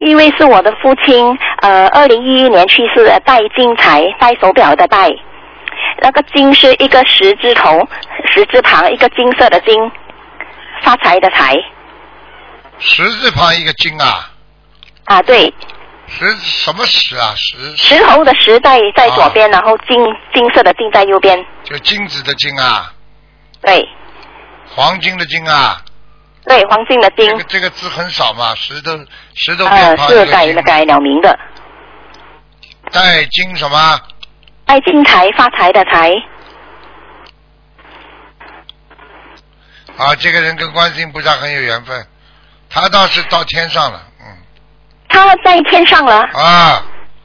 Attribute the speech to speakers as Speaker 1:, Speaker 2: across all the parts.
Speaker 1: 一位是我的父亲，2011年去世的戴金才，戴手表的戴，那个金是一个十字头，十字旁一个金色的金，发财的财。
Speaker 2: 十字旁一个金啊？
Speaker 1: 啊，对。
Speaker 2: 什么石啊？
Speaker 1: 石头的石在左边，然后金色的金在右边。
Speaker 2: 就金子的金啊？
Speaker 1: 对。
Speaker 2: 黄金的金啊？
Speaker 1: 对，黄金的金。
Speaker 2: 这个字很少嘛，石头边旁
Speaker 1: 是改了名的。
Speaker 2: 戴金什么？
Speaker 1: 戴金财，发财的财。
Speaker 2: 啊，这个人跟观世音菩萨很有缘分，他倒是到天上了，
Speaker 1: 他在天上了。
Speaker 2: 啊。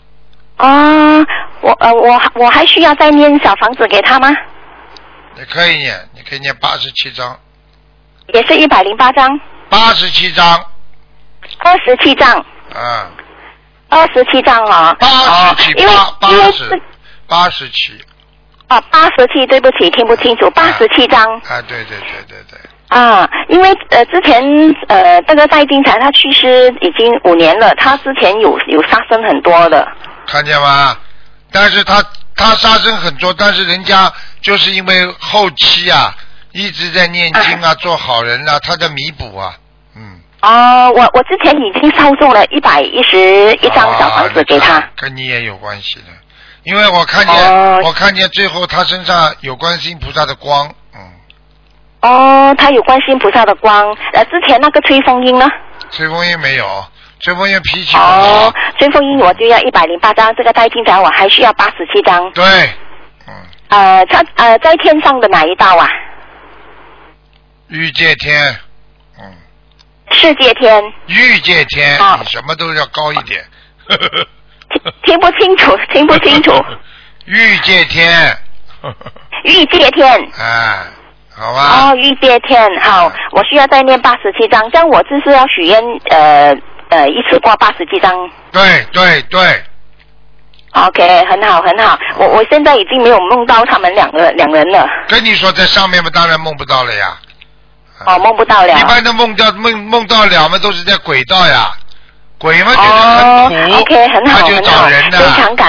Speaker 1: 我还需要再念小房子给他吗？
Speaker 2: 你可以念87章。
Speaker 1: 也是108章。
Speaker 2: 87章。
Speaker 1: 27章。27章啊。
Speaker 2: 87。
Speaker 1: 87，对不起，听不清楚。87章。
Speaker 2: 啊，对。
Speaker 1: 因为之前这个戴金才他去世已经5年了，他之前有杀生很多的。
Speaker 2: 看见吗？但是他杀生很多，但是人家就是因为后期啊一直在念经啊，做好人啊，他在弥补啊。
Speaker 1: 我之前已经烧送了111张小房子给他。
Speaker 2: 跟你也有关系的，因为我看见最后他身上有观世音菩萨的光。
Speaker 1: 他有观世音菩萨的光。之前那个吹风鹰呢？
Speaker 2: 吹风鹰没有，吹风鹰脾气不好。
Speaker 1: 吹风鹰我就要108张，这个戴金才我还需要87张。
Speaker 2: 对。
Speaker 1: 他在天上的哪一道啊？
Speaker 2: 欲界天。
Speaker 1: 世界天。
Speaker 2: 欲界天，你什么都要高一点。
Speaker 1: 听不清楚。
Speaker 2: 欲界天。
Speaker 1: 欲界天。
Speaker 2: 好吧。
Speaker 1: 欲界天，好，我需要再念87章，这样我就是要许愿一次过87章。
Speaker 2: 对。
Speaker 1: OK， 很好。我现在已经没有梦到他们两人了。
Speaker 2: 跟你说在上面嘛，当然梦不到了呀。
Speaker 1: 梦不到了。
Speaker 2: 一般的梦到了嘛，都是在轨道呀。鬼嘛就是很苦，
Speaker 1: OK， 很好，
Speaker 2: 他就找人的。
Speaker 1: 非常感